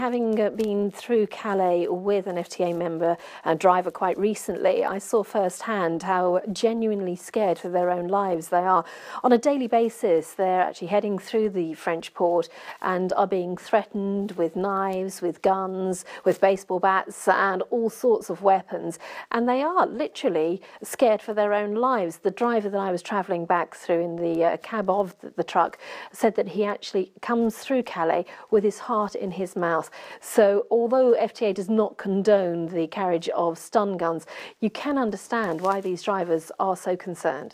Having been through Calais with an FTA member driver quite recently, I saw firsthand how genuinely scared for their own lives they are. On a daily basis, they're actually heading through the French port and are being threatened with knives, with guns, with baseball bats and all sorts of weapons. And they are literally scared for their own lives. The driver that I was travelling back through in the cab of the truck said that he actually comes through Calais with his heart in his mouth. So although FTA does not condone the carriage of stun guns, you can understand why these drivers are so concerned.